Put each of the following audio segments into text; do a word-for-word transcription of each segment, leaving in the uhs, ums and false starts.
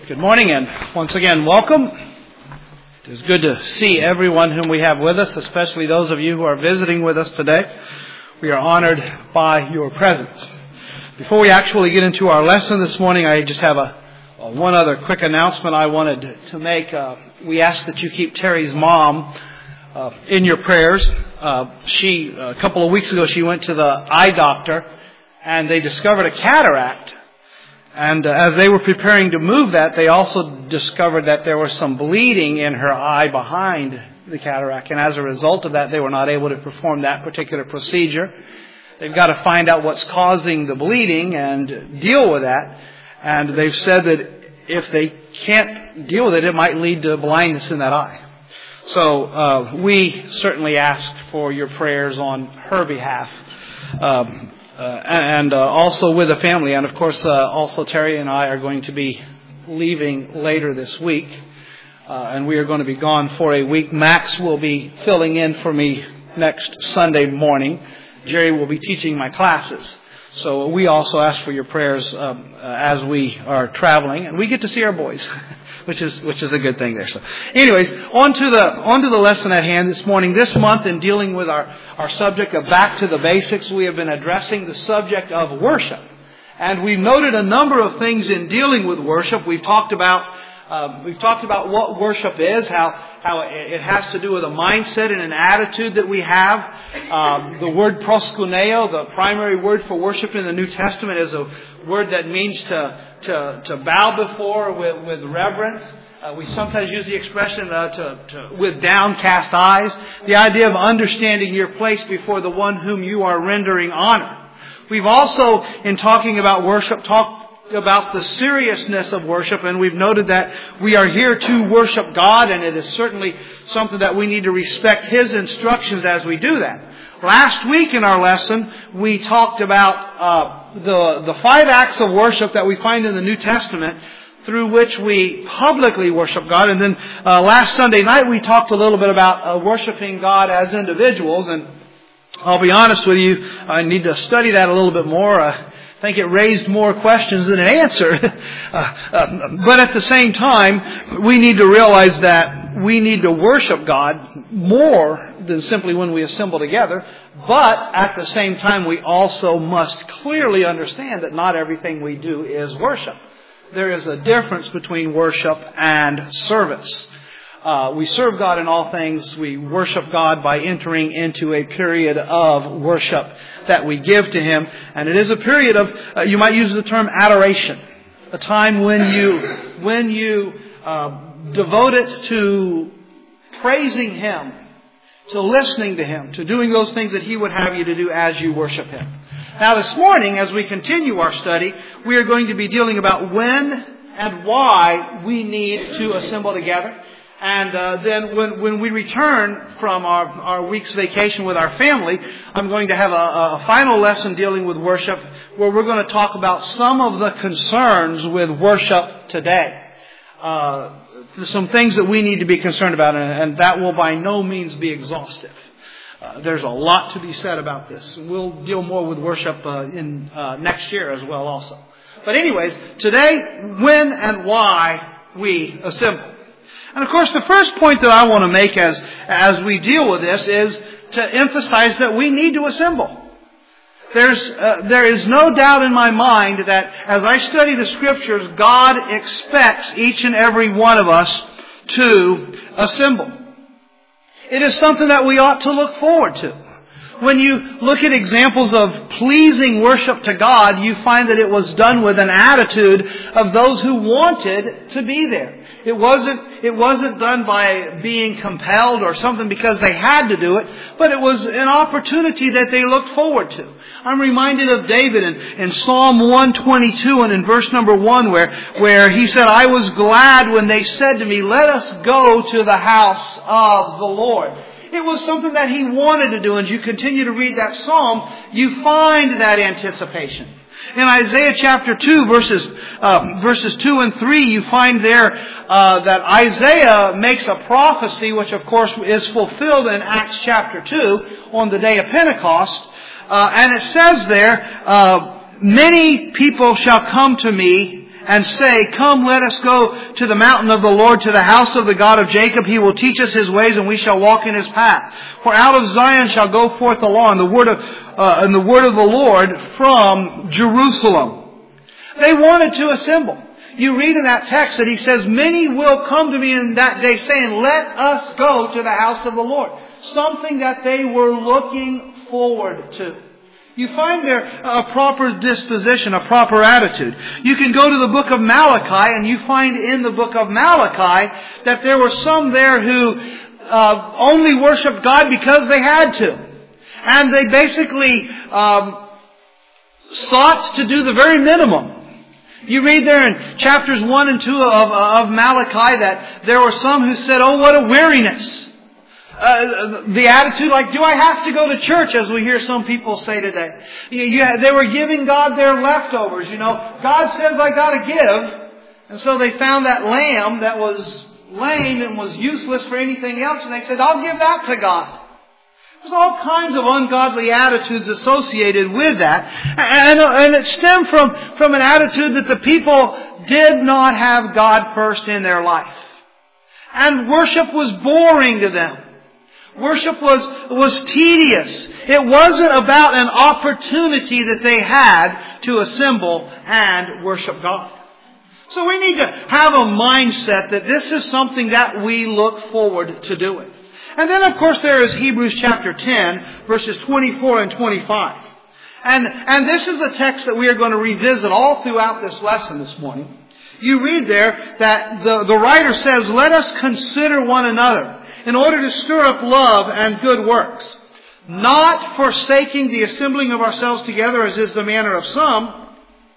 Good morning, and once again, welcome. It is good to see everyone whom we have with us, especially those of you who are visiting with us today. We are honored by your presence. Before we actually get into our lesson this morning, I just have a, a one other quick announcement I wanted to make. Uh, we ask that you keep Terry's mom uh, in your prayers. Uh, she, a couple of weeks ago, she went to the eye doctor, and they discovered a cataract. And uh, as they were preparing to move that, they also discovered that there was some bleeding in her eye behind the cataract. And as a result of that, they were not able to perform that particular procedure. They've got to find out what's causing the bleeding and deal with that. And they've said that if they can't deal with it, it might lead to blindness in that eye. So uh, we certainly ask for your prayers on her behalf. Um, Uh, and uh, also with the family. And of course, uh, also Terry and I are going to be leaving later this week. Uh, and we are going to be gone for a week. Max will be filling in for me next Sunday morning. Jerry will be teaching my classes. So we also ask for your prayers um, uh, as we are traveling. And we get to see our boys, which is which is a good thing there. So anyways, on to the, on to the lesson at hand this morning. This month, in dealing with our, our subject of Back to the Basics, we have been addressing the subject of worship. And we've noted a number of things in dealing with worship. We've talked about Um, we've talked about what worship is, how how it has to do with a mindset and an attitude that we have. Um, the word proskuneo, the primary word for worship in the New Testament, is a word that means to to, to bow before with, with reverence. Uh, we sometimes use the expression uh, to, to with downcast eyes. The idea of understanding your place before the one whom you are rendering honor. We've also, in talking about worship, talked about the seriousness of worship, and we've noted that we are here to worship God, and it is certainly something that we need to respect His instructions as we do that. Last week in our lesson, we talked about uh, the the five acts of worship that we find in the New Testament through which we publicly worship God. And then uh, last Sunday night we talked a little bit about uh, worshiping God as individuals, and I'll be honest with you, I need to study that a little bit more. Uh, I think it raised more questions than it answered. uh, uh, but at the same time, we need to realize that we need to worship God more than simply when we assemble together. But at the same time, we also must clearly understand that not everything we do is worship. There is a difference between worship and service. Uh, we serve God in all things. We worship God by entering into a period of worship that we give to Him. And it is a period of, uh, you might use the term adoration. A time when you, when you uh, devote it to praising Him, to listening to Him, to doing those things that He would have you to do as you worship Him. Now this morning, as we continue our study, we are going to be dealing about when and why we need to assemble together. And uh, then when, when we return from our, our week's vacation with our family, I'm going to have a, a final lesson dealing with worship, where we're going to talk about some of the concerns with worship today. Uh, some things that we need to be concerned about, and, and that will by no means be exhaustive. Uh, there's a lot to be said about this. We'll deal more with worship uh, in uh, next year as well also. But anyways, today, when and why we assemble. And of course, the first point that I want to make as, as we deal with this is to emphasize that we need to assemble. There's, uh, there is no doubt in my mind that as I study the Scriptures, God expects each and every one of us to assemble. It is something that we ought to look forward to. When you look at examples of pleasing worship to God, you find that it was done with an attitude of those who wanted to be there. It wasn't, it wasn't done by being compelled or something because they had to do it, but it was an opportunity that they looked forward to. I'm reminded of David in, in Psalm one twenty-two and in verse number one where, where he said, "I was glad when they said to me, 'Let us go to the house of the Lord.'" It was something that he wanted to do. And as you continue to read that psalm, you find that anticipation. In Isaiah chapter two, verses uh, verses two and three, you find there uh, that Isaiah makes a prophecy, which of course is fulfilled in Acts chapter two on the day of Pentecost. Uh, and it says there, uh, "Many people shall come to me, and say, come, let us go to the mountain of the Lord, to the house of the God of Jacob. He will teach us His ways, and we shall walk in His path. For out of Zion shall go forth the law, and the word of, uh, and the word of the Lord from Jerusalem. They wanted to assemble. You read in that text that He says, many will come to me in that day saying, let us go to the house of the Lord. Something that they were looking forward to. You find there a proper disposition, a proper attitude. You can go to the book of Malachi, and you find in the book of Malachi that there were some there who uh, only worshiped God because they had to. And they basically um, sought to do the very minimum. You read there in chapters one and two of, of Malachi that there were some who said, oh, what a weariness. Uh, the attitude like, do I have to go to church, as we hear some people say today. You, you, they were giving God their leftovers. You know, God says I got to give. And so they found that lamb that was lame and was useless for anything else. And they said, I'll give that to God. There's all kinds of ungodly attitudes associated with that. And, and it stemmed from, from an attitude that the people did not have God first in their life. And worship was boring to them. Worship was, was tedious. It wasn't about an opportunity that they had to assemble and worship God. So we need to have a mindset that this is something that we look forward to doing. And then, of course, there is Hebrews chapter ten, verses twenty-four and twenty-five. And, and this is a text that we are going to revisit all throughout this lesson this morning. You read there that the, the writer says, let us consider one another in order to stir up love and good works, not forsaking the assembling of ourselves together as is the manner of some,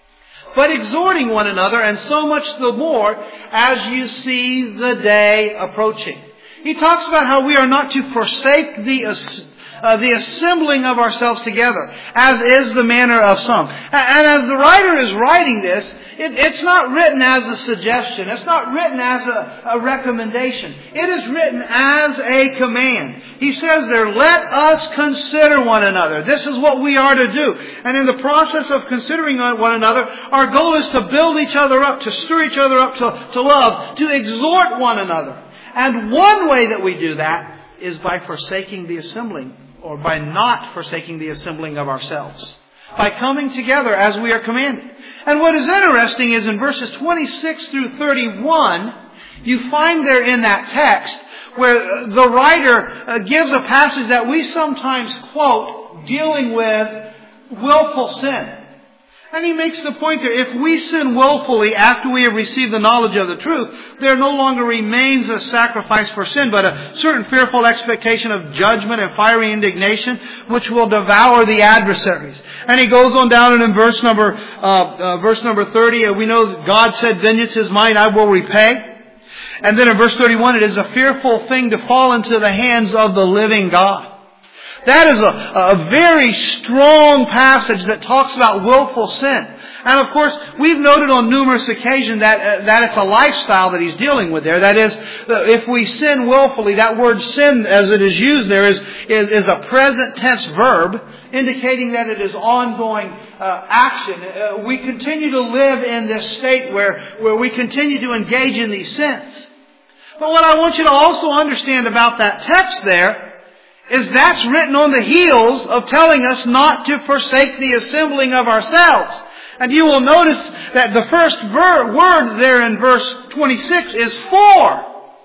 but exhorting one another, and so much the more as you see the day approaching. He talks about how we are not to forsake the uh, the assembling of ourselves together, as is the manner of some. And as the writer is writing this, it, it's not written as a suggestion. It's not written as a, a recommendation. It is written as a command. He says there, let us consider one another. This is what we are to do. And in the process of considering one another, our goal is to build each other up, to stir each other up to, to love, to exhort one another. And one way that we do that is by forsaking the assembling, or by not forsaking the assembling of ourselves. By coming together as we are commanded. And what is interesting is in verses twenty-six through thirty-one, you find there in that text where the writer gives a passage that we sometimes quote dealing with willful sin. And he makes the point there, if we sin willfully after we have received the knowledge of the truth, there no longer remains a sacrifice for sin, but a certain fearful expectation of judgment and fiery indignation, which will devour the adversaries. And he goes on down and in verse number, uh, uh, verse number thirty, uh, we know that God said, vengeance is mine, I will repay. And then in verse thirty-one, it is a fearful thing to fall into the hands of the living God. That is a, a very strong passage that talks about willful sin. And of course, we've noted on numerous occasions that uh, that it's a lifestyle that he's dealing with there. That is, if we sin willfully, that word sin as it is used there is, is, is a present tense verb, indicating that it is ongoing uh, action. Uh, we continue to live in this state where, where we continue to engage in these sins. But what I want you to also understand about that text there is that's written on the heels of telling us not to forsake the assembling of ourselves. And you will notice that the first ver- word there in verse twenty-six is for,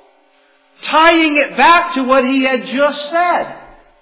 tying it back to what he had just said.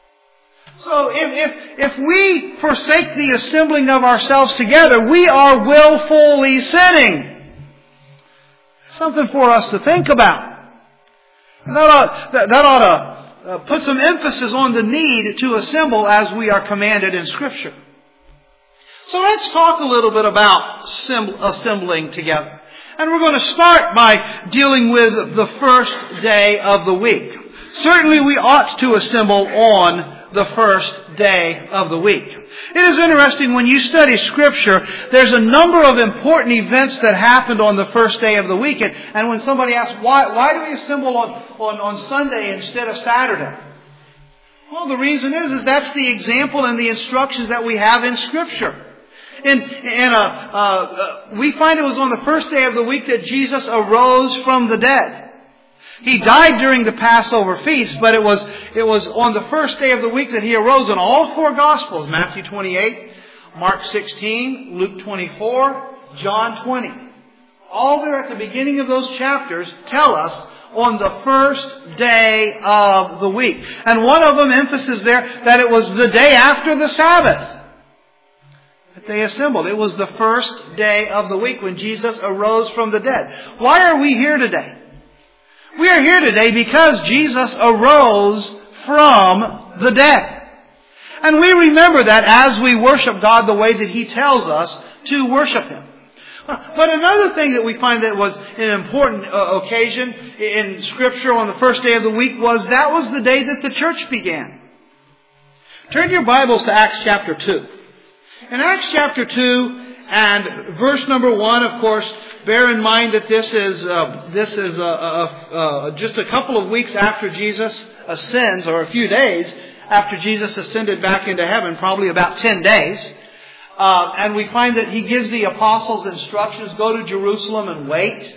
So if, if, if we forsake the assembling of ourselves together, we are willfully sinning. Something for us to think about. And that ought, that, that ought to Uh, put some emphasis on the need to assemble as we are commanded in Scripture. So let's talk a little bit about assembling together. And we're going to start by dealing with the first day of the week. Certainly we ought to assemble on the first day of the week. It is interesting when you study Scripture, there's a number of important events that happened on the first day of the week. And, and when somebody asks, why, why do we assemble on, on, on Sunday instead of Saturday? Well, the reason is, is that's the example and the instructions that we have in Scripture. In, in a, uh, uh, we find it was on the first day of the week that Jesus arose from the dead. He died during the Passover feast, but it was, it was on the first day of the week that He arose in all four Gospels. Matthew twenty-eight, Mark sixteen, Luke twenty-four, John twenty. All there at the beginning of those chapters tell us on the first day of the week. And one of them emphasis there that it was the day after the Sabbath that they assembled. It was the first day of the week when Jesus arose from the dead. Why are we here today? We are here today because Jesus arose from the dead. And we remember that as we worship God the way that He tells us to worship Him. But another thing that we find that was an important uh, occasion in Scripture on the first day of the week was that was the day that the church began. Turn your Bibles to Acts chapter two. In Acts chapter two and verse number one, of course, bear in mind that this is uh, this is uh, uh, uh, just a couple of weeks after Jesus ascends, or a few days after Jesus ascended back into heaven, probably about ten days. Uh, and we find that He gives the apostles instructions, go to Jerusalem and wait.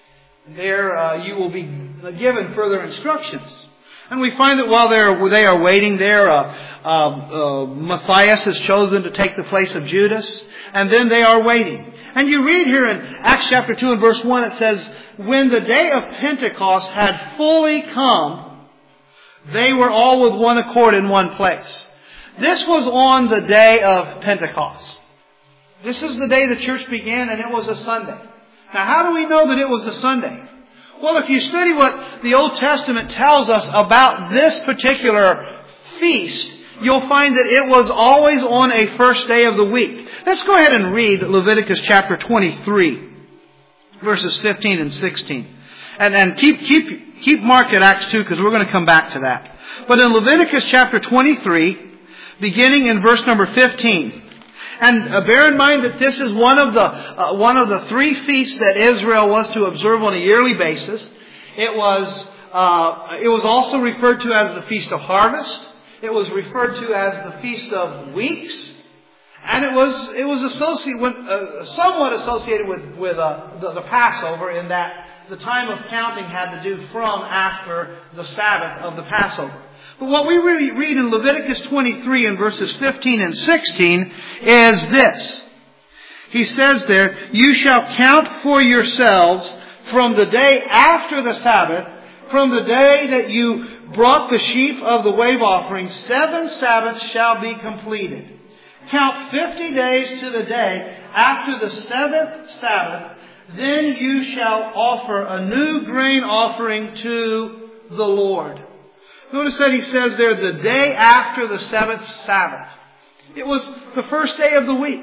There uh, you will be given further instructions. And we find that while they're, they are waiting there, uh, uh, uh, Matthias is chosen to take the place of Judas. And then they are waiting. And you read here in Acts chapter two and verse one, it says, when the day of Pentecost had fully come, they were all with one accord in one place. This was on the day of Pentecost. This is the day the church began, and it was a Sunday. Now, how do we know that it was a Sunday? Well, if you study what the Old Testament tells us about this particular feast, you'll find that it was always on a first day of the week. Let's go ahead and read Leviticus chapter twenty-three, verses fifteen and sixteen. And, and keep, keep, keep mark at Acts two, because we're going to come back to that. But in Leviticus chapter twenty-three, beginning in verse number fifteen. And uh, bear in mind that this is one of the uh, one of the three feasts that Israel was to observe on a yearly basis. It was uh, it was also referred to as the Feast of Harvest. It was referred to as the Feast of Weeks, and it was it was associated with, uh, somewhat associated with with uh, the, the Passover, in that the time of counting had to do from after the Sabbath of the Passover. But what we really read in Leviticus twenty-three in verses fifteen and sixteen is this. He says there, you shall count for yourselves from the day after the Sabbath, from the day that you brought the sheaf of the wave offering, seven Sabbaths shall be completed. Count fifty days to the day after the seventh Sabbath, then you shall offer a new grain offering to the Lord. Notice that he says there, the day after the seventh Sabbath. It was the first day of the week.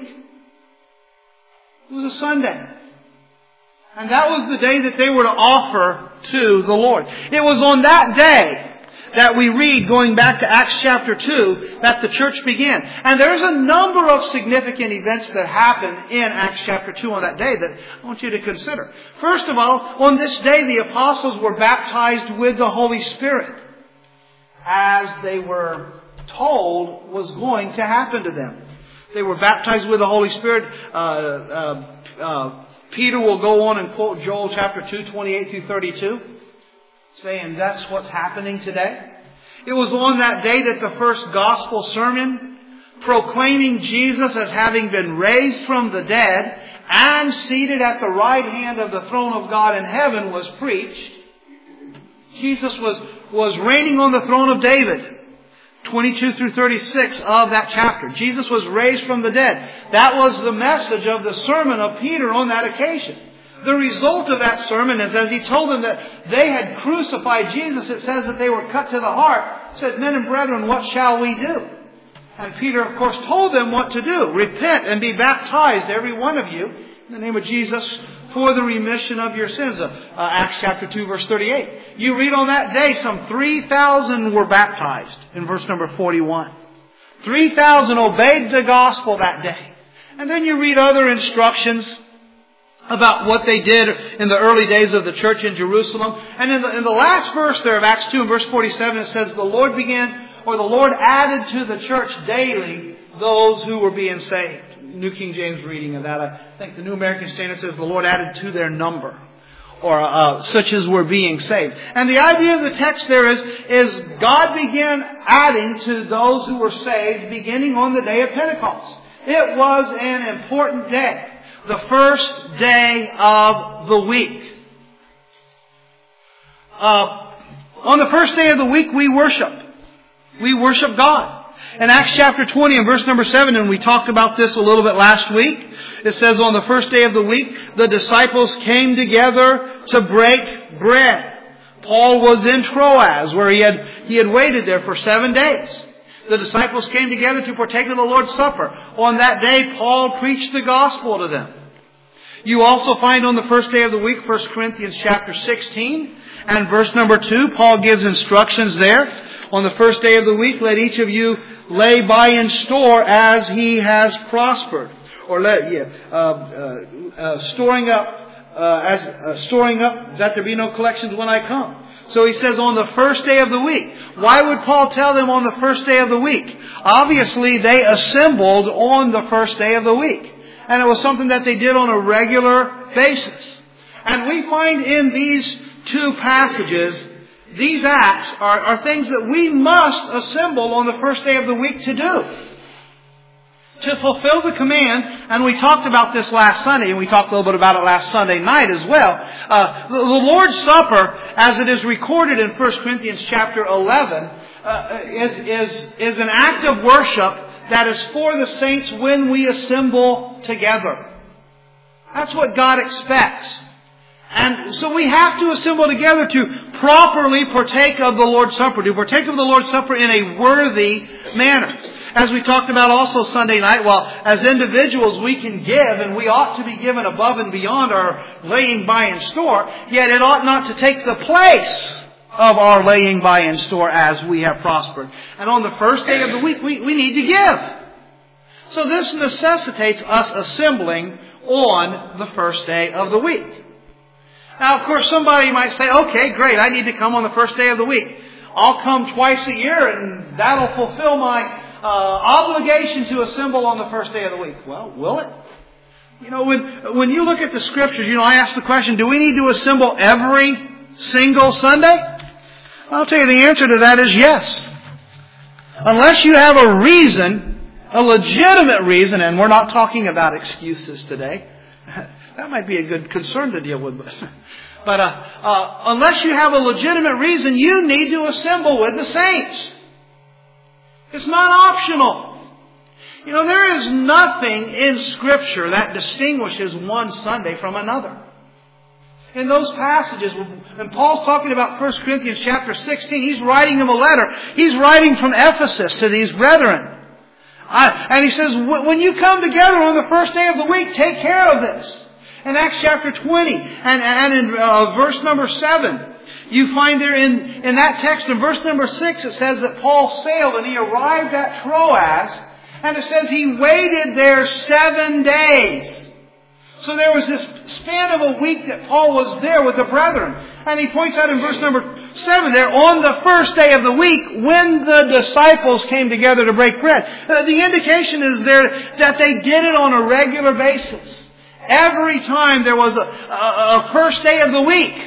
It was a Sunday. And that was the day that they were to offer to the Lord. It was on that day that we read, going back to Acts chapter two, that the church began. And there's a number of significant events that happen in Acts chapter two on that day that I want you to consider. First of all, on this day the apostles were baptized with the Holy Spirit, as they were told was going to happen to them. They were baptized with the Holy Spirit. Uh, uh, uh, Peter will go on and quote Joel chapter two, twenty-eight through thirty-two, saying that's what's happening today. It was on that day that the first gospel sermon, proclaiming Jesus as having been raised from the dead and seated at the right hand of the throne of God in heaven, was preached. Jesus was was reigning on the throne of David. twenty-two through thirty-six of that chapter. Jesus was raised from the dead. That was the message of the sermon of Peter on that occasion. The result of that sermon is, as he told them that they had crucified Jesus, it says that they were cut to the heart. It said, men and brethren, what shall we do? And Peter, of course, told them what to do. Repent and be baptized, every one of you, in the name of Jesus, for the remission of your sins. Uh, uh, Acts chapter two, verse thirty-eight. You read on that day, some three thousand were baptized in verse number forty-one. three thousand obeyed the gospel that day. And then you read other instructions about what they did in the early days of the church in Jerusalem. And in the, in the last verse there of Acts two and verse forty-seven, it says, the Lord began, or the Lord added to the church daily those who were being saved. New King James reading of that. I think the New American Standard says the Lord added to their number, or uh, such as were being saved. And the idea of the text there is, is God began adding to those who were saved beginning on the day of Pentecost. It was an important day. The first day of the week. Uh, on the first day of the week, we worship. We worship God. In Acts chapter twenty and verse number seven, and we talked about this a little bit last week, it says on the first day of the week, the disciples came together to break bread. Paul was in Troas, where he had, he had waited there for seven days. The disciples came together to partake of the Lord's Supper. On that day, Paul preached the gospel to them. You also find on the first day of the week, First Corinthians chapter sixteen and verse number two, Paul gives instructions there. On the first day of the week, let each of you lay by in store as he has prospered. Or let, yeah, uh, uh, uh, storing up, uh, as, uh, storing up that there be no collections when I come. So he says on the first day of the week. Why would Paul tell them on the first day of the week? Obviously, they assembled on the first day of the week. And it was something that they did on a regular basis. And we find in these two passages, these acts are, are things that we must assemble on the first day of the week to do. To fulfill the command, and we talked about this last Sunday, and we talked a little bit about it last Sunday night as well. Uh, the, the Lord's Supper, as it is recorded in First Corinthians chapter eleven, uh, is, is, is an act of worship that is for the saints when we assemble together. That's what God expects. And so we have to assemble together to properly partake of the Lord's Supper, to partake of the Lord's Supper in a worthy manner. As we talked about also Sunday night, well, as individuals we can give, and we ought to be given above and beyond our laying by in store, yet it ought not to take the place of our laying by in store as we have prospered. And on the first day of the week, we, we need to give. So this necessitates us assembling on the first day of the week. Now, of course, somebody might say, okay, great, I need to come on the first day of the week. I'll come twice a year and that'll fulfill my uh, obligation to assemble on the first day of the week. Well, will it? You know, when, when you look at the Scriptures, you know, I ask the question, do we need to assemble every single Sunday? I'll tell you the answer to that is yes. Unless you have a reason, a legitimate reason, and we're not talking about excuses today. That might be a good concern to deal with. But uh, uh, unless you have a legitimate reason, you need to assemble with the saints. It's not optional. You know, there is nothing in Scripture that distinguishes one Sunday from another. In those passages, when Paul's talking about First Corinthians chapter sixteen, he's writing them a letter. He's writing from Ephesus to these brethren. I, and he says, when you come together on the first day of the week, take care of this. In Acts chapter twenty and, and in uh, verse number seven, you find there in, in that text, in verse number six, it says that Paul sailed and he arrived at Troas, and it says he waited there seven days. So there was this span of a week that Paul was there with the brethren. And he points out in verse number seven there, on the first day of the week, when the disciples came together to break bread. Uh, the indication is there that they did it on a regular basis. Every time there was a, a, a first day of the week,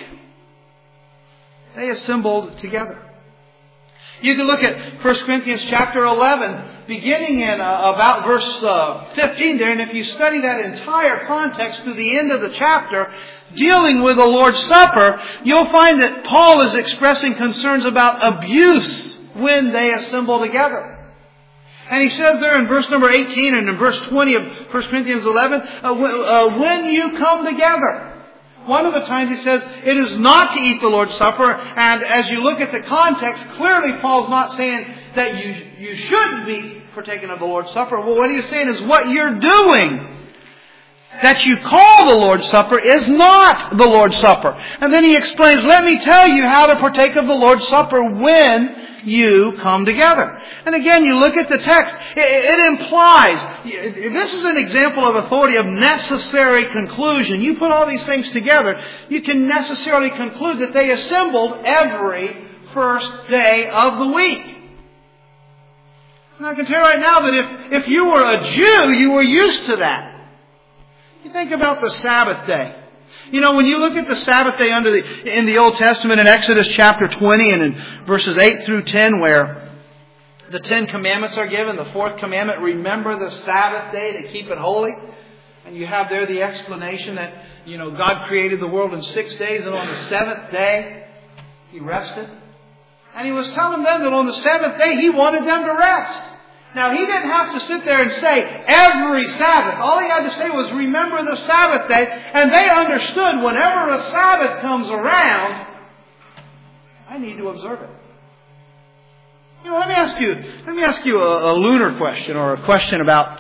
they assembled together. You can look at First Corinthians chapter eleven, beginning in uh, about verse uh, fifteen there. And if you study that entire context to the end of the chapter, dealing with the Lord's Supper, you'll find that Paul is expressing concerns about abuse when they assemble together. And he says there in verse number eighteen and in verse twenty of First Corinthians eleven, uh, uh, when you come together. One of the times he says, it is not to eat the Lord's Supper. And as you look at the context, clearly Paul's not saying that you, you shouldn't be partaking of the Lord's Supper. Well, what he's saying is what you're doing that you call the Lord's Supper is not the Lord's Supper. And then he explains, let me tell you how to partake of the Lord's Supper when you come together. And again, you look at the text, it, it implies, this is an example of authority of necessary conclusion. You put all these things together, you can necessarily conclude that they assembled every first day of the week. And I can tell you right now that if, if you were a Jew, you were used to that. You think about the Sabbath day. You know, when you look at the Sabbath day under the, in the Old Testament in Exodus chapter twenty and in verses eight through ten where the Ten Commandments are given, the fourth commandment, remember the Sabbath day to keep it holy. And you have there the explanation that, you know, God created the world in six days and on the seventh day He rested. And He was telling them that on the seventh day He wanted them to rest. Now, He didn't have to sit there and say every Sabbath. All He had to say was remember the Sabbath day. And they understood whenever a Sabbath comes around, I need to observe it. You know, let me ask you, let me ask you a, a lunar question or a question about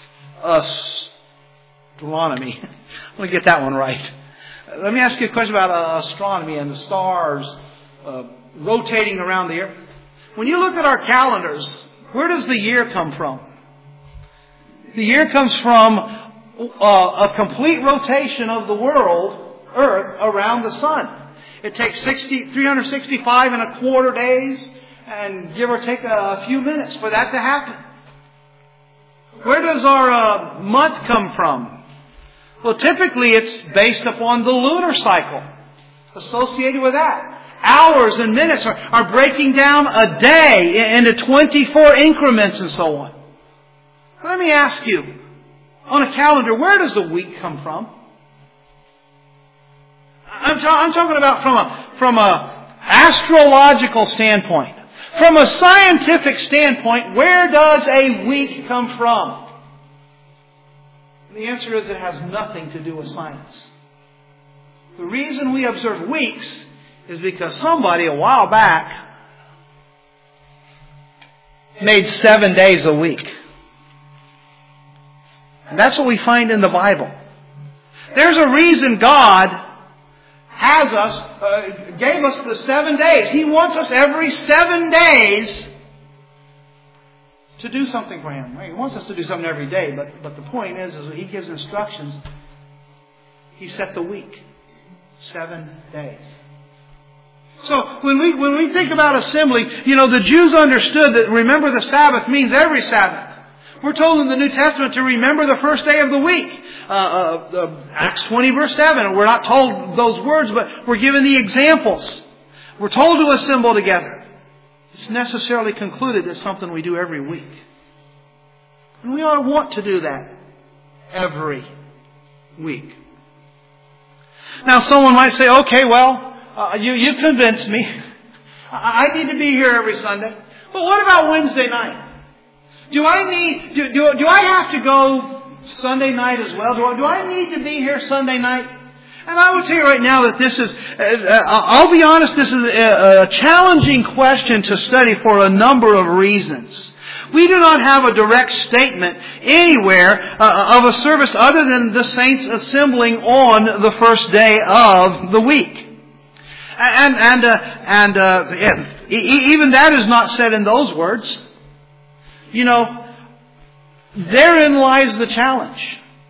astronomy. I'm going to get that one right. Let me ask you a question about uh, astronomy and the stars uh, rotating around the earth. When you look at our calendars, where does the year come from? The year comes from uh, a complete rotation of the world, Earth, around the sun. It takes sixty, three hundred sixty-five and a quarter days and give or take a, a few minutes for that to happen. Where does our uh, month come from? Well, typically it's based upon the lunar cycle associated with that. Hours and minutes are, are breaking down a day into twenty-four increments and so on. Let me ask you, on a calendar, where does the week come from? I'm, ta- I'm talking about from a, from a astrological standpoint. From a scientific standpoint, where does a week come from? And the answer is it has nothing to do with science. The reason we observe weeks is because somebody a while back made seven days a week. And that's what we find in the Bible. There's a reason God has us, uh, gave us the seven days. He wants us every seven days to do something for Him. He wants us to do something every day, but, but the point is, is when He gives instructions, He set the week. Seven days. So when we when we think about assembly, you know, the Jews understood that remember the Sabbath means every Sabbath. We're told in the New Testament to remember the first day of the week. Uh, uh, uh, Acts twenty verse seven. We're not told those words, but we're given the examples. We're told to assemble together. It's necessarily concluded as something we do every week. And we ought to want to do that every week. Now someone might say, okay, well, Uh, you, you convinced me. I, I need to be here every Sunday. But what about Wednesday night? Do I need, do, do, do I have to go Sunday night as well? Do I, do I need to be here Sunday night? And I will tell you right now that this is, uh, I'll be honest, this is a, a challenging question to study for a number of reasons. We do not have a direct statement anywhere uh, of a service other than the saints assembling on the first day of the week. And and uh, and uh, even that is not said in those words. You know, therein lies the challenge.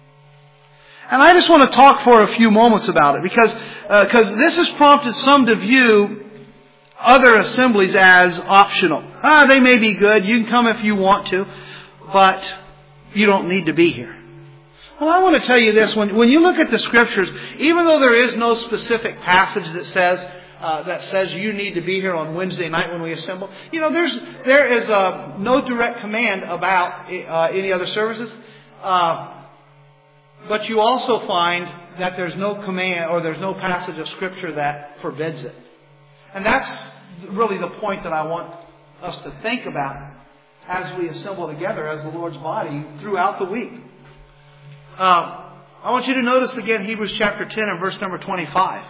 And I just want to talk for a few moments about it because because uh, this has prompted some to view other assemblies as optional. Ah, they may be good. You can come if you want to, but you don't need to be here. Well, I want to tell you this. When when you look at the Scriptures, even though there is no specific passage that says Uh, that says you need to be here on Wednesday night when we assemble. You know, there's there is uh, no direct command about uh, any other services, uh, but you also find that there's no command or there's no passage of Scripture that forbids it, and that's really the point that I want us to think about as we assemble together as the Lord's body throughout the week. Uh, I want you to notice again Hebrews chapter ten and verse number twenty-five.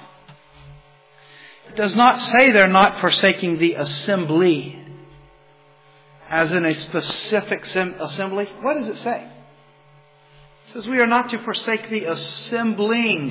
It does not say they're not forsaking the assembly, as in a specific assembly. What does it say? It says we are not to forsake the assembling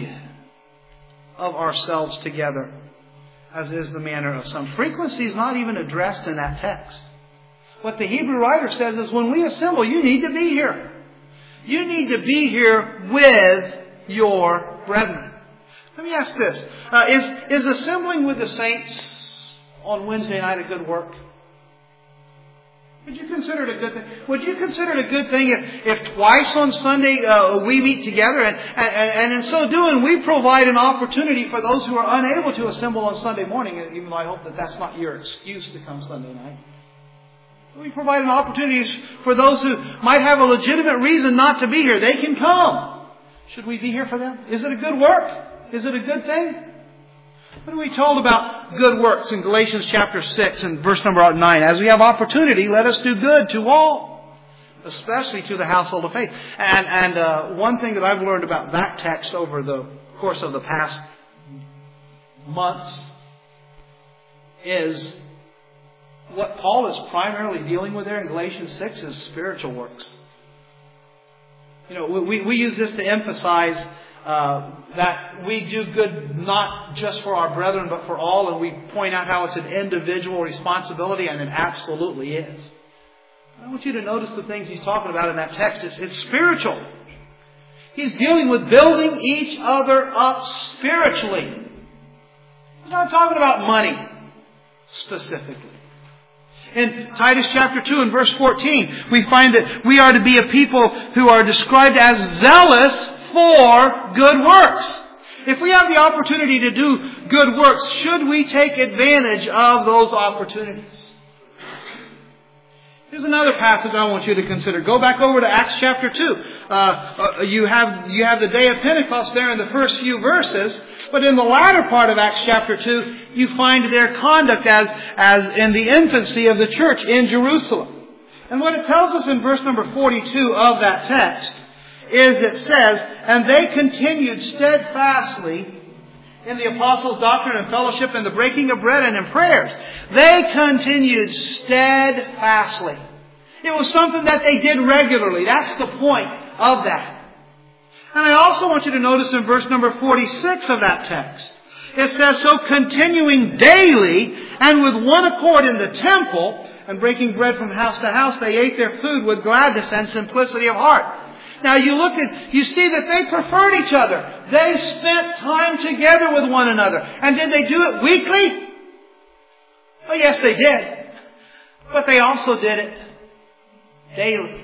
of ourselves together, as is the manner of some. Frequency is not even addressed in that text. What the Hebrew writer says is when we assemble, you need to be here. You need to be here with your brethren. Let me ask this. Uh, is, is assembling with the saints on Wednesday night a good work? Would you consider it a good thing? Would you consider it a good thing if, if twice on Sunday uh, we meet together and, and, and in so doing we provide an opportunity for those who are unable to assemble on Sunday morning, even though I hope that that's not your excuse to come Sunday night. We provide an opportunity for those who might have a legitimate reason not to be here. They can come. Should we be here for them? Is it a good work? Is it a good thing? What are we told about good works in Galatians chapter six and verse number nine? As we have opportunity, let us do good to all, especially to the household of faith. And, and uh, one thing that I've learned about that text over the course of the past months is what Paul is primarily dealing with there in Galatians six is spiritual works. You know, we, we use this to emphasize Uh, that we do good not just for our brethren but for all, and we point out how it's an individual responsibility, and it absolutely is. I want you to notice the things he's talking about in that text. It's, it's spiritual. He's dealing with building each other up spiritually. He's not talking about money specifically. In Titus chapter two and verse fourteen, we find that we are to be a people who are described as zealous for good works. If we have the opportunity to do good works, should we take advantage of those opportunities? Here's another passage I want you to consider. Go back over to Acts chapter two. Uh, you have you have the day of Pentecost there in the first few verses, but in the latter part of Acts chapter two, you find their conduct as as in the infancy of the church in Jerusalem. And what it tells us in verse number forty-two of that text is it says, and they continued steadfastly in the apostles' doctrine and fellowship and the breaking of bread and in prayers. They continued steadfastly. It was something that they did regularly. That's the point of that. And I also want you to notice in verse number forty-six of that text, it says, so continuing daily and with one accord in the temple and breaking bread from house to house, they ate their food with gladness and simplicity of heart. Now you look at, you see that they preferred each other. They spent time together with one another. And did they do it weekly? Well, yes, they did. But they also did it daily.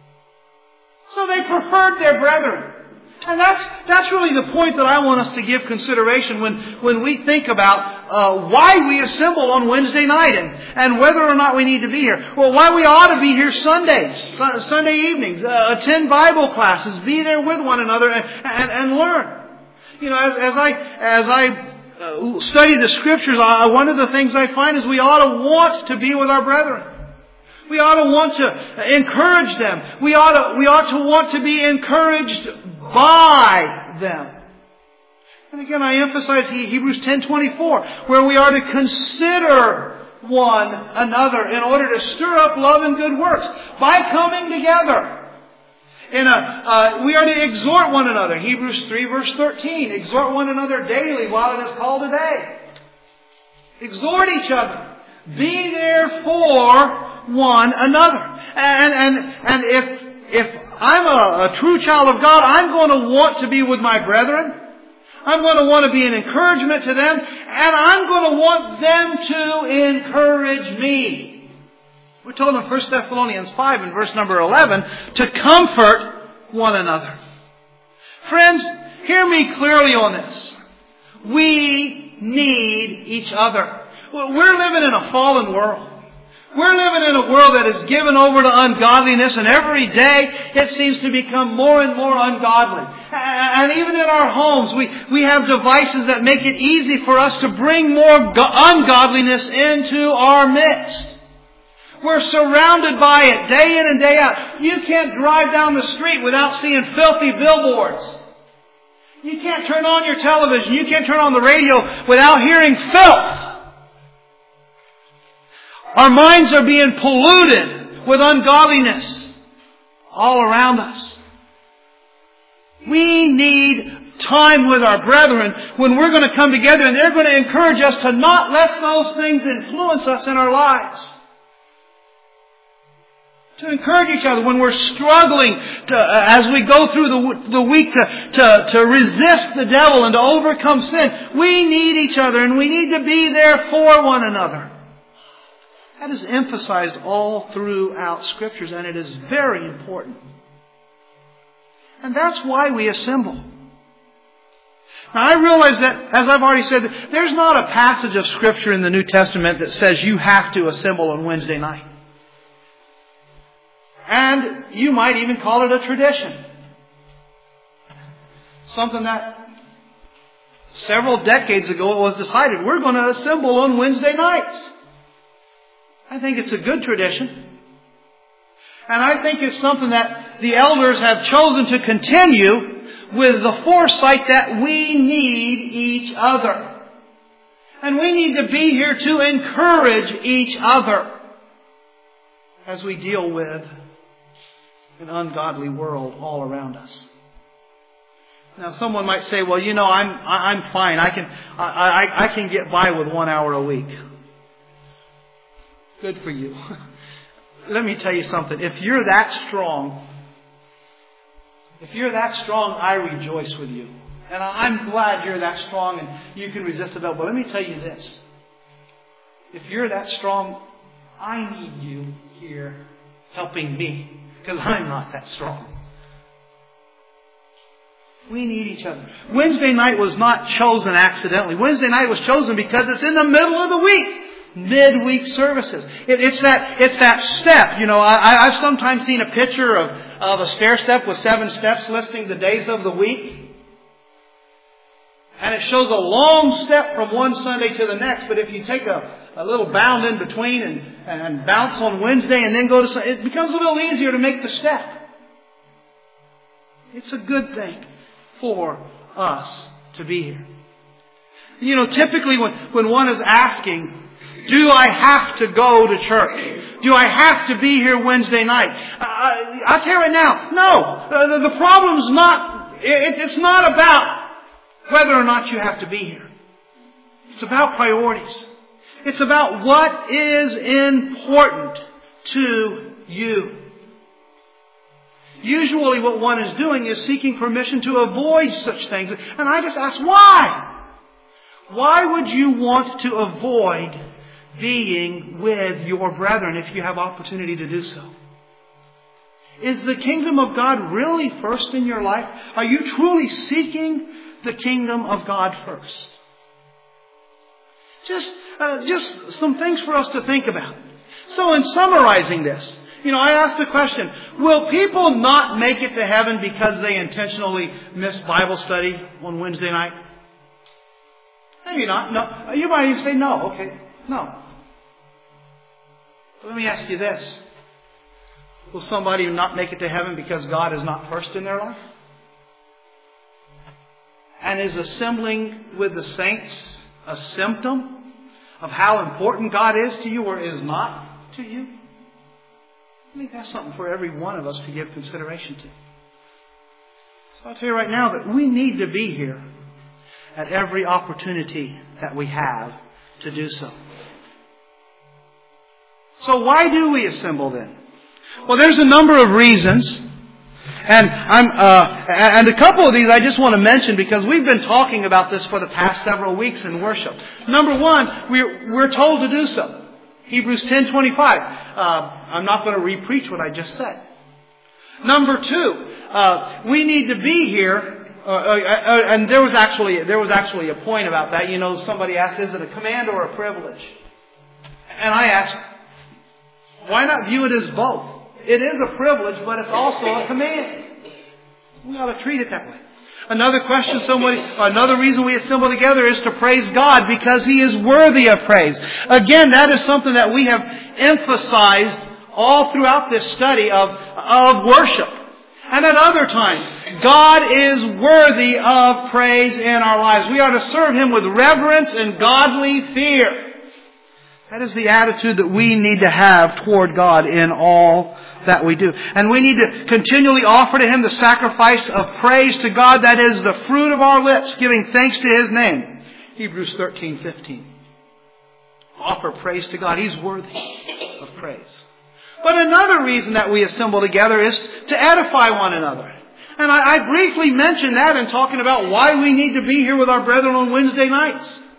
So they preferred their brethren. And that's that's really the point that I want us to give consideration when, when we think about uh, why we assemble on Wednesday night and, and whether or not we need to be here. Well, why we ought to be here Sundays, su- Sunday evenings, uh, attend Bible classes, be there with one another and, and, and learn. You know, as, as I as I uh, study the Scriptures, I, one of the things I find is we ought to want to be with our brethren. We ought to want to encourage them. We ought to we ought to want to be encouraged by them. And again, I emphasize Hebrews ten twenty-four, where we are to consider one another in order to stir up love and good works by coming together. In a, uh, we are to exhort one another. Hebrews three verse thirteen, exhort one another daily while it is called today. Exhort each other. Be there for one another. And and and if if I'm a, a true child of God, I'm going to want to be with my brethren. I'm going to want to be an encouragement to them. And I'm going to want them to encourage me. We're told in First Thessalonians five and verse number eleven to comfort one another. Friends, hear me clearly on this. We need each other. We're living in a fallen world. We're living in a world that is given over to ungodliness, and every day it seems to become more and more ungodly. And even in our homes, we, we have devices that make it easy for us to bring more go- ungodliness into our midst. We're surrounded by it day in and day out. You can't drive down the street without seeing filthy billboards. You can't turn on your television. You can't turn on the radio without hearing filth. Our minds are being polluted with ungodliness all around us. We need time with our brethren when we're going to come together, and they're going to encourage us to not let those things influence us in our lives. To encourage each other when we're struggling to, uh, as we go through the, the week to, to, to resist the devil and to overcome sin. We need each other, and we need to be there for one another. That is emphasized all throughout Scriptures, and it is very important. And that's why we assemble. Now, I realize that, as I've already said, there's not a passage of Scripture in the New Testament that says you have to assemble on Wednesday night. And you might even call it a tradition. Something that several decades ago it was decided, we're going to assemble on Wednesday nights. I think it's a good tradition. And I think it's something that the elders have chosen to continue with the foresight that we need each other. And we need to be here to encourage each other as we deal with an ungodly world all around us. Now, someone might say, "Well, you know, I'm I'm fine. I can I, I, I can get by with one hour a week." Good for you. Let me tell you something. If you're that strong, if you're that strong, I rejoice with you, and I'm glad you're that strong and you can resist the devil. But let me tell you this: if you're that strong, I need you here helping me. Because I'm not that strong. We need each other. Wednesday night was not chosen accidentally. Wednesday night was chosen because it's in the middle of the week. Midweek services. It, it's that it's that step. You know, I, I've sometimes seen a picture of, of a stair step with seven steps listing the days of the week. And it shows a long step from one Sunday to the next. But if you take a a little bound in between and, and bounce on Wednesday and then go to Sunday, it becomes a little easier to make the step. It's a good thing for us to be here. You know, typically when, when one is asking, do I have to go to church? Do I have to be here Wednesday night? Uh, I'll tell you right now, no. Uh, the, the problem's not, it, it's not about whether or not you have to be here. It's about priorities. It's about what is important to you. Usually what one is doing is seeking permission to avoid such things. And I just ask, why? Why would you want to avoid being with your brethren if you have opportunity to do so? Is the kingdom of God really first in your life? Are you truly seeking the kingdom of God first? Just, uh, just some things for us to think about. So in summarizing this, you know, I asked the question, will people not make it to heaven because they intentionally miss Bible study on Wednesday night? Maybe not. No. You might even say no. Okay. No. But let me ask you this. Will somebody not make it to heaven because God is not first in their life? And is assembling with the saints a symptom of how important God is to you or is not to you? I think that's something for every one of us to give consideration to. So I'll tell you right now that we need to be here at every opportunity that we have to do so. So why do we assemble then? Well, there's a number of reasons. And I'm, uh, and a couple of these I just want to mention because we've been talking about this for the past several weeks in worship. Number one, we're, we're told to do so. Hebrews ten twenty-five. Uh, I'm not going to re-preach what I just said. Number two, uh, we need to be here. Uh, uh, and there was actually there was actually a point about that. You know, somebody asked, is it a command or a privilege? And I asked, why not view it as both? It is a privilege, but it's also a command. We ought to treat it that way. Another question, somebody, another reason we assemble together is to praise God because He is worthy of praise. Again, that is something that we have emphasized all throughout this study of, of worship. And at other times, God is worthy of praise in our lives. We are to serve Him with reverence and godly fear. That is the attitude that we need to have toward God in all that we do. And we need to continually offer to Him the sacrifice of praise to God. That is the fruit of our lips, giving thanks to His name. Hebrews thirteen fifteen. Offer praise to God. He's worthy of praise. But another reason that we assemble together is to edify one another. And I, I briefly mentioned that in talking about why we need to be here with our brethren on Wednesday nights.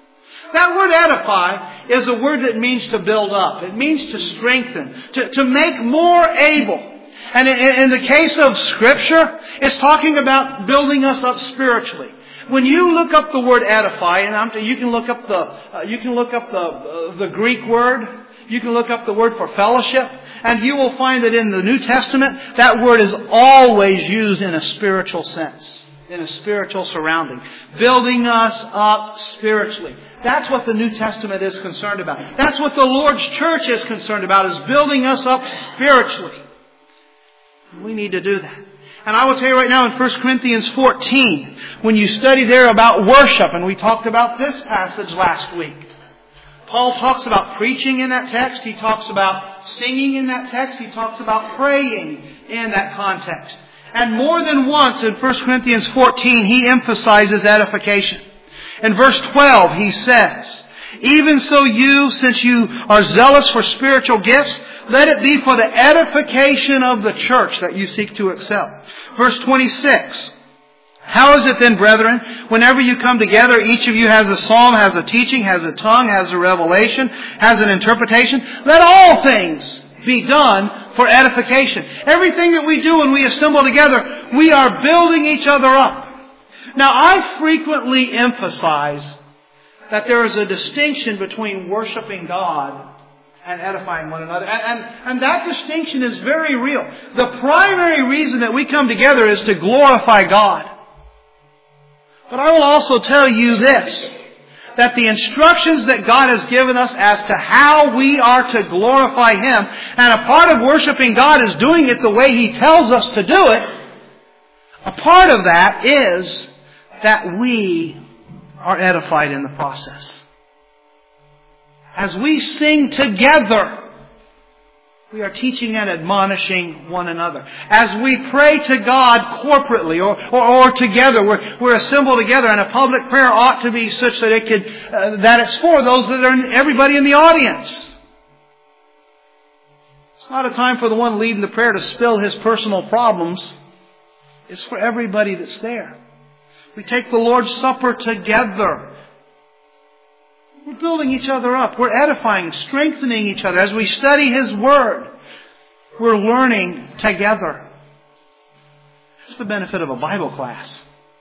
That word edify is a word that means to build up. It means to strengthen, to, to make more able. And in, in the case of Scripture, it's talking about building us up spiritually. When you look up the word edify, and I'm, you can look up the uh, you can look up the uh, the Greek word, you can look up the word for fellowship, and you will find that in the New Testament that word is always used in a spiritual sense, in a spiritual surrounding, building us up spiritually. That's what the New Testament is concerned about. That's what the Lord's church is concerned about, is building us up spiritually. We need to do that. And I will tell you right now in First Corinthians fourteen, when you study there about worship, and we talked about this passage last week. Paul talks about preaching in that text. He talks about singing in that text. He talks about praying in that context. And more than once in First Corinthians fourteen, he emphasizes edification. In verse twelve, he says, "Even so you, since you are zealous for spiritual gifts, let it be for the edification of the church that you seek to excel." Verse twenty-six, "How is it then, brethren, whenever you come together, each of you has a psalm, has a teaching, has a tongue, has a revelation, has an interpretation? Let all things be done for edification." Everything that we do when we assemble together, we are building each other up. Now, I frequently emphasize that there is a distinction between worshiping God and edifying one another. And, and, and that distinction is very real. The primary reason that we come together is to glorify God. But I will also tell you this, that the instructions that God has given us as to how we are to glorify Him, and a part of worshiping God is doing it the way He tells us to do it, a part of that is that we are edified in the process. As we sing together, we are teaching and admonishing one another. As we pray to God corporately or, or, or together, we're, we're assembled together, and a public prayer ought to be such that it could, uh, that it's for those that are in, everybody in the audience. It's not a time for the one leading the prayer to spill his personal problems. It's for everybody that's there. We take the Lord's Supper together. We're building each other up. We're edifying, strengthening each other. As we study His Word, we're learning together. That's the benefit of a Bible class.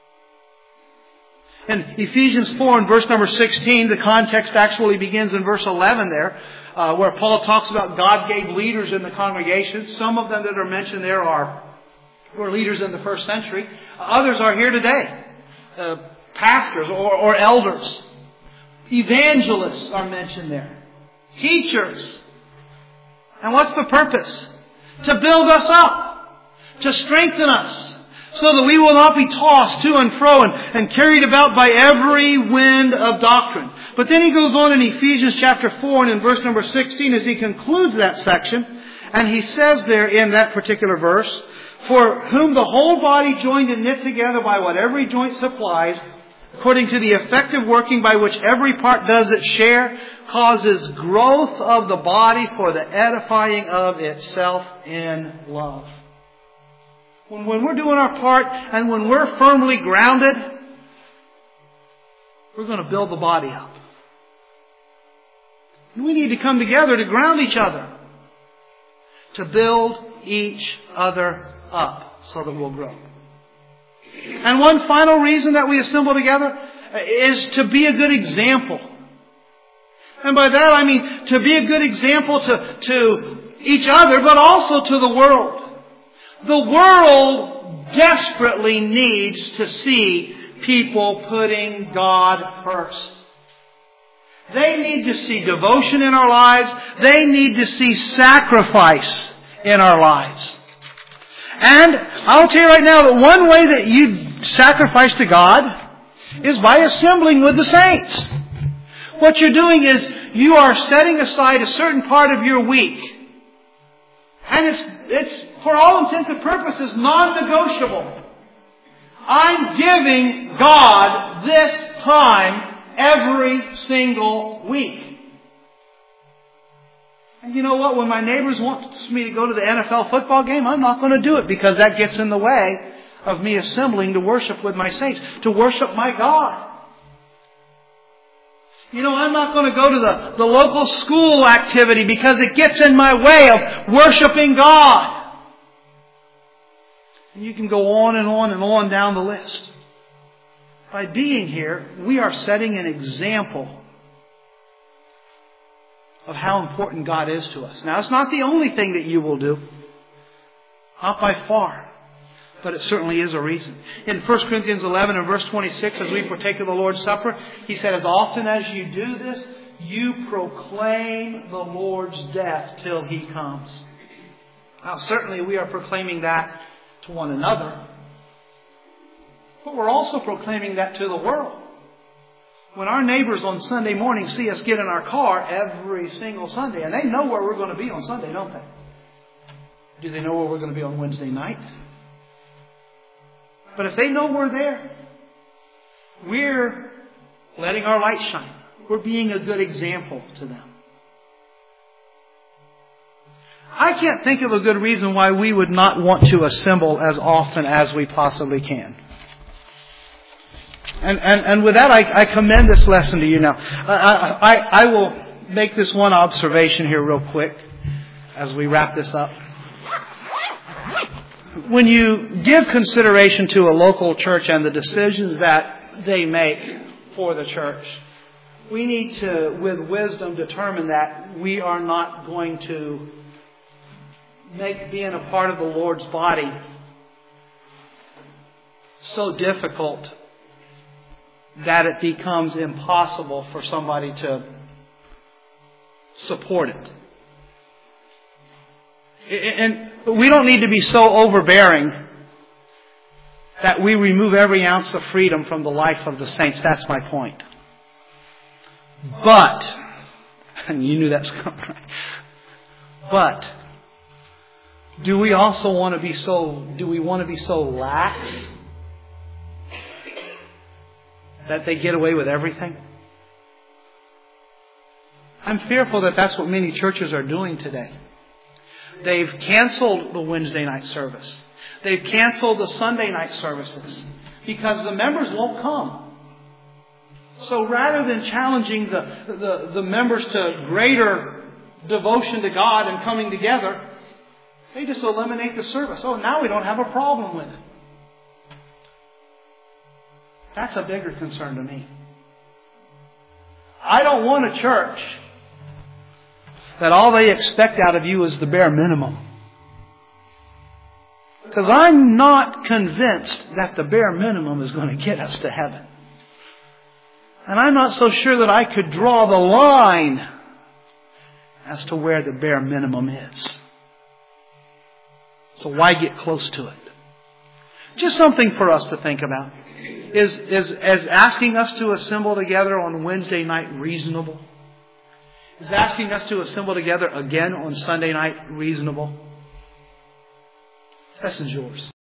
In Ephesians four and verse number sixteen, the context actually begins in verse eleven there, uh, where Paul talks about God gave leaders in the congregation. Some of them that are mentioned there are were leaders in the first century. Others are here today. Uh, pastors or, or elders. Evangelists are mentioned there. Teachers. And what's the purpose? To build us up. To strengthen us. So that we will not be tossed to and fro and, and carried about by every wind of doctrine. But then he goes on in Ephesians chapter four and in verse number sixteen as he concludes that section. And he says there in that particular verse, "For whom the whole body joined and knit together by what every joint supplies, according to the effective working by which every part does its share, causes growth of the body for the edifying of itself in love." When, when we're doing our part and when we're firmly grounded, we're going to build the body up. And we need to come together to ground each other, to build each other up so that we'll grow. And one final reason that we assemble together is to be a good example. And by that I mean to be a good example to, to each other, but also to the world. The world desperately needs to see people putting God first. They need to see devotion in our lives. They need to see sacrifice in our lives. And I'll tell you right now that one way that you sacrifice to God is by assembling with the saints. What you're doing is you are setting aside a certain part of your week. And it's, it's for all intents and purposes, non-negotiable. I'm giving God this time every single week. And you know what? When my neighbors want me to go to the N F L football game, I'm not going to do it because that gets in the way of me assembling to worship with my saints, to worship my God. You know, I'm not going to go to the, the local school activity because it gets in my way of worshiping God. And you can go on and on and on down the list. By being here, we are setting an example of how important God is to us. Now, it's not the only thing that you will do. Not by far. But it certainly is a reason. In First Corinthians eleven and verse twenty-six, as we partake of the Lord's Supper, he said, as often as you do this, you proclaim the Lord's death till He comes. Now, certainly we are proclaiming that to one another. But we're also proclaiming that to the world. When our neighbors on Sunday morning see us get in our car every single Sunday, and they know where we're going to be on Sunday, don't they? Do they know where we're going to be on Wednesday night? But if they know we're there, we're letting our light shine. We're being a good example to them. I can't think of a good reason why we would not want to assemble as often as we possibly can. And, and, and with that, I, I commend this lesson to you now. I, I, I will make this one observation here real quick as we wrap this up. When you give consideration to a local church and the decisions that they make for the church, we need to, with wisdom, determine that we are not going to make being a part of the Lord's body so difficult that it becomes impossible for somebody to support it. And we don't need to be so overbearing that we remove every ounce of freedom from the life of the saints. That's my point. But, and you knew that's coming, right? But, do we also want to be so, do we want to be so lax that they get away with everything? I'm fearful that that's what many churches are doing today. They've canceled the Wednesday night service. They've canceled the Sunday night services because the members won't come. So rather than challenging the, the, the members to greater devotion to God and coming together, they just eliminate the service. Oh, now we don't have a problem with it. That's a bigger concern to me. I don't want a church that all they expect out of you is the bare minimum. Because I'm not convinced that the bare minimum is going to get us to heaven. And I'm not so sure that I could draw the line as to where the bare minimum is. So why get close to it? Just something for us to think about. Is, is, is asking us to assemble together on Wednesday night reasonable? Is asking us to assemble together again on Sunday night reasonable? This is yours.